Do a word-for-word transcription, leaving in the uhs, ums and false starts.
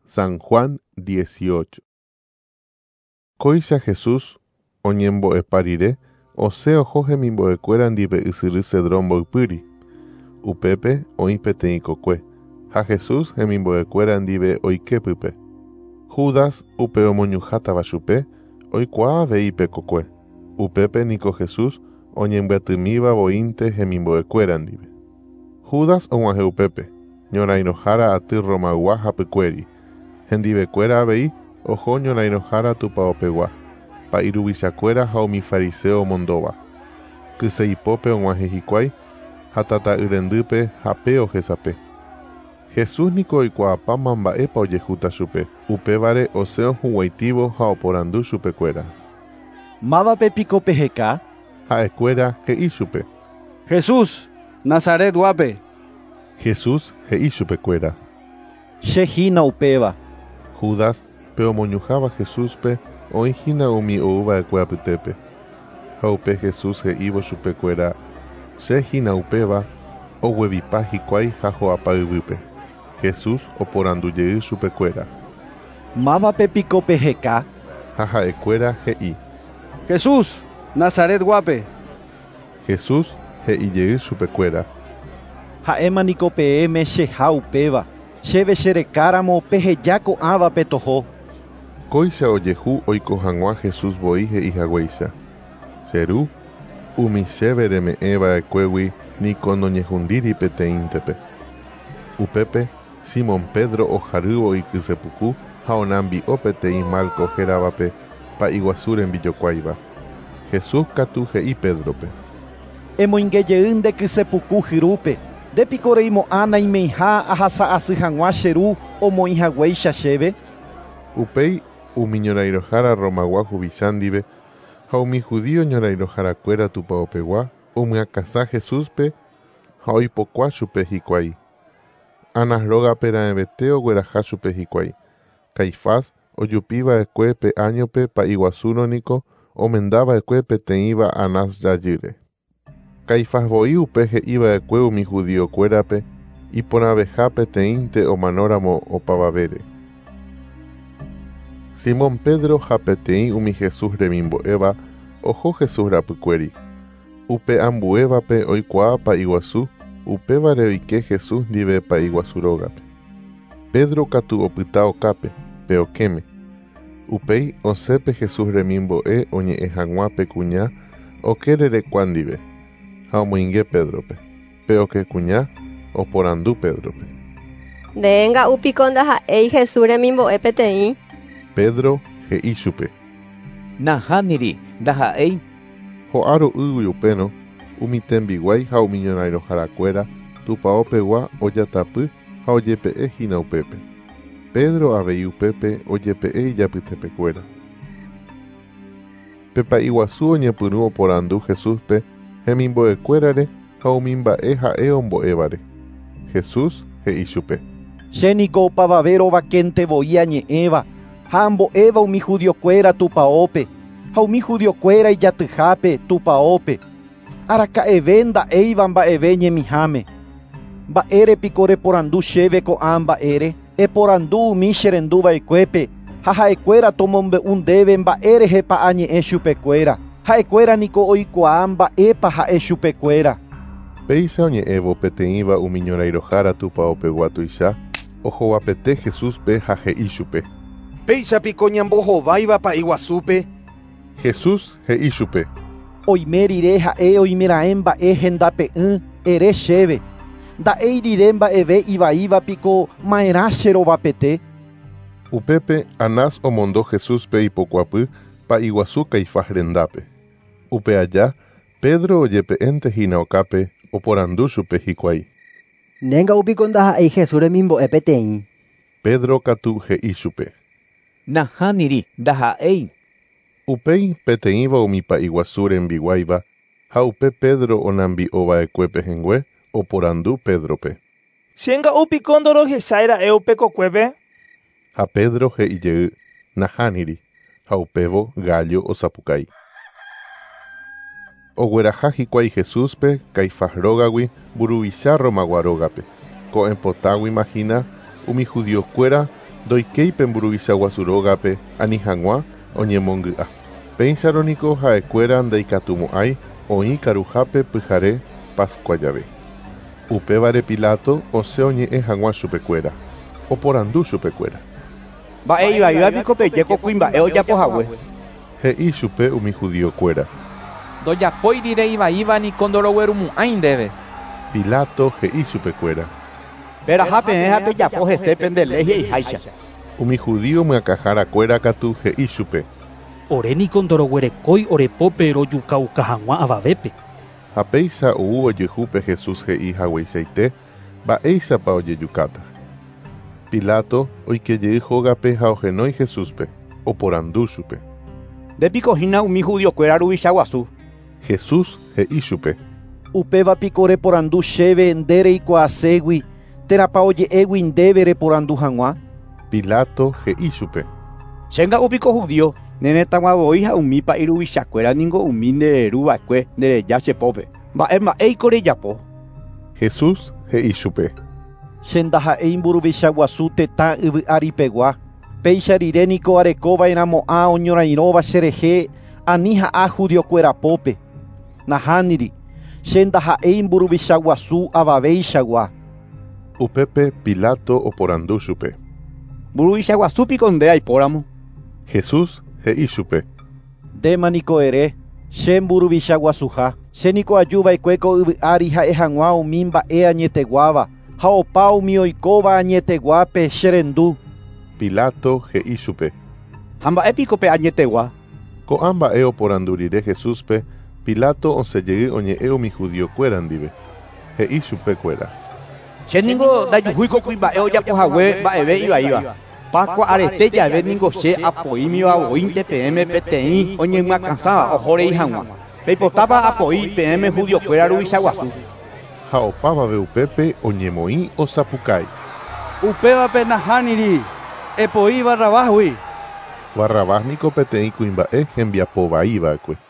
San Juan dieciocho. Koicha Jesús oñembo'eparire osẽ oho hemimbo'ekuéra ndive ysyry Cedrón mboypýri. Upépe oĩ peteĩ kokue, ha Jesús hemimbo'ekuéra ndive oike pype. Judas upe omoñuhátava chupe oikuaa aveípe kokue. Upépe niko Jesús oñembyatymíva voínte hemimbo'ekuéra ndive. Judas og̃uahẽ upépe, ñorairõhára aty romaygua hapykuéri. Hendivekuéra avei oho ñorairõhára tupãopegua, pa'iruvichakuéra ha umi fariseo omondóva. Kyseipópe og̃uahẽ hikuái ha tata'yrendýpe hape ohesape. Jesús niko oikuaapáma mba'épa ojehúta chupe. Upévare osẽ ohuguaitívõ ha oporandu chupekuéra. Mávapepiko peheka? Ha'ekuéra he'i chupe. Jesús, Nazaret guape. Jesús he'i chupekuéra. Chehína upéva. Judas pe omoñuháva Jesúspe oĩhína umi ouva'ekue apytépe. Ha upe Jesús he'ívo chupekuéra chehína upéva oguevipa hikuái ha ho'apa yvýpe. Jesús oporandujey chupekuéra. Mávapepiko peheka? Ha ha'ekuéra he'i. Jesús, Nazaret guape. Jesús he'ijey chupekuéra. Ha'émaniko peẽme cheha upéva. Chéve cherekáramo pehejáko ávape toho. Kóicha ojehu oiko hag̃ua Jesús voi he'ihaguéicha. Cheru umi chéve reme'ẽva'ekuégui niko noñehundíri peteĩntepe. Upépe Simón Pedro oharývo ikysepuku ha onambi'o peteĩ Malco herávape pa'iguasu rembijokuáiva. Jesús katu he'i Pedrope. Emoingejey nde kysepuku hyrúpe. Ndépiko reimo'ã naimeiha ahasa asy hag̃ua cheru omoĩhaguéicha chéve. Upéi umi ñorairõhára romaygua huvicha ndive ha umi judío ñorairõharakuéra tupãopegua omyakasa Jesúspe ha oipokua chupe hikuái. Anas rógape ra'ẽvete ogueraha chupe hikuái. Caifás ojupiva'ekue pe añope pa'iguasúroniko omendava'ekue peteĩva Anás jajýre. Caifás voi upe he'íva'ekue umi judíokuérape iporãveha peteĩnte omanóramo opavavére. Simón Pedro ha peteĩ umi Jesús remimbo'éva oho Jesús rapykuéri. Upe ambuévape oikuaa pa'iguasu upévare oike Jesús ndive pa'iguasu rógape. Pedro katu opyta okápe pe okéme. Upéi osẽpe Jesús remimbo'e oñe'ẽ hag̃ua pe kuña okererekua ndive. Ha omoinge Pedrope. Pe oke kuña oporandu Pedrope. Ndénga upiko ndaha'éi Jesús remimbo'e peteĩ. Pedro he'i chupe. Nahániri ndaha'éi. Ho'áro ýgui upéno umi tembiguái ha umi ñorairõharakuéra tupãopegua ojatapy ha ojepe'ehína upépe. Pedro avei upépe ojepe'e ijapytepekuéra. Pe pa'iguasu oñepyrũ oporandu Jesúspe hemimbo'ekuérare ha umi mba'e ha'e ombo'évare. Jesús he'i chupe. Chéniko opavave rovakénte voi añe'ẽva ha ambo'éva umi judiokuéra tupãópe ha umi judiokuéra ijatyhápe tupãópe. Araka'eve nda'éiva mba'eve ñemiháme. Mba'érepiko reporandu chéve ko'ã mba'ére. Eporandu umi cherenduva'ekuépe ha ha'ekuéra tomombe'u ndéve mba'e rehepa añe'ẽ chupekuéra. Ha'ekuéra niko oikuaa mba'épa ha'e chupekuéra. Péicha oñe'ẽvo peteĩva umi ñorairõhára tupãopegua tuicha ohovapete Jesúspe ha he'i chupe. Péichapiko ñambohováiva pa'iguasúpe. Jesús he'i chupe. Oime rire ha'e oimera'ẽ mba'e hendape'ỹ ere chéve. Nda'éi rire mba'eve ivaívapiko ma'erã cherovapete. Upépe Anás omondo Jesúspe ipokuapy pa'iguasu Caifás rendápe. Upe aja Pedro ojepe'ẽntehína okápe oporandu chupe hikuái. Nénga upiko ndaha'éi Jesús remimbo'e peteĩ. Pedro katu he'i chupe. Nahániri ndaha'éi. Upéi peteĩva umi pa'iguasu rembiguáiva ha upe Pedro onambi'ova'ekue pehengue oporandu Pedrope. Chénga upiko ndorohecháira'e upe kokuépe. Ha Pedro he'ijey nahániri ha upévo gallo osapukái. Ogueraha hikuái Jesúspe Caifás rógagui mburuvicha romaguarógape. Ko'ẽpotágui mahína umi judiokuéra Ndoikéipe mburuvicha guasurógape ani hag̃ua oñemongy'a. Péicharõniko ha'ekuéra ndaikatumo'ãi oĩ karuhápe pyhare Pascua jave. Upévare Pilato osẽ oñe'ẽ hag̃ua chupekuéra. Oporandu chupekuéra. Mba'eivaíva peje kuimba'e ojapohague. He'i chupe umi judiokuéra. Ndojapói rire ivaíva niko ndoroguerumo'ãi ndéve. Pilato he'i chupekuéra. Peraha peẽ ha pejapo hese pendele hi'aiháicha. Umi judío myakaharakuéra katu he'i chupe. Oréniko ndoroguerekói orepópe rojukauka hag̃ua avavépe. Ha péicha ou ojehúpe Jesús he'i hagueichaite, mba'éichapa ojejukáta. Pilato oikejey hógape ha ohenói Jesúspe, oporandu chupe. Ndepikohína umi judiokuéra ruvicha guasu. Jesús he'i chupe. Upévapiko reporandu chéve nde reikuaaségui térapa oje'égui ndéve reporandu hag̃ua. Pilato he'i chupe. Chénga upiko judío neretãguavoi ha umípa iruvichakuéra ningo umi ndereruva'ekue ndereja chepópe. Mba'e mba'éiko rejapo. Jesús he'i chupe. Che ndaha'éi mburuvicha guasu tetã yvy'áripegua. Péicha riréniko arekova'erãmo'ã oñorairõva cherehe ani ha'a judiokuérapópe. Nahániri, che ndaha'éi mburuvicha guasu avavéichagua. Upépe Pilato oporandu chupe. Mburuvicha guasúpiko nde aipóramo. Jesús he'i chupe. Ndémaniko ere, che mburuvicha guasuha. Chéniko ajuva'ekuéko yvy'ári ha'e hag̃ua umi mba'e añeteguáva. Ha opa umi oikóva añeteguápe cherendu. Pilato he'i chupe. Ha mba'épiko pe añetegua. Ko'ã mba'e oporandu rire Jesúspe, Pilato osẽjey oñe'ẽ umi judiokuéra ndive. He'i chupekuéra. Chéningo ndajuhúiko kuimba'e ojapohague mba'eve ivaíva. Pascua arete jave ningo che apoímiva voínte peẽme peteĩ oñemyakãsáva ohórei hag̃ua. Peipotápa apoi peẽme judiokuéra ruvicha guasu. Ha opávave upépe oñemoĩ osapukái. Upévape nahániri, epoi Barrabásgui. Barrabás niko peteĩ kuimba'e hembiapovaíva'ekue.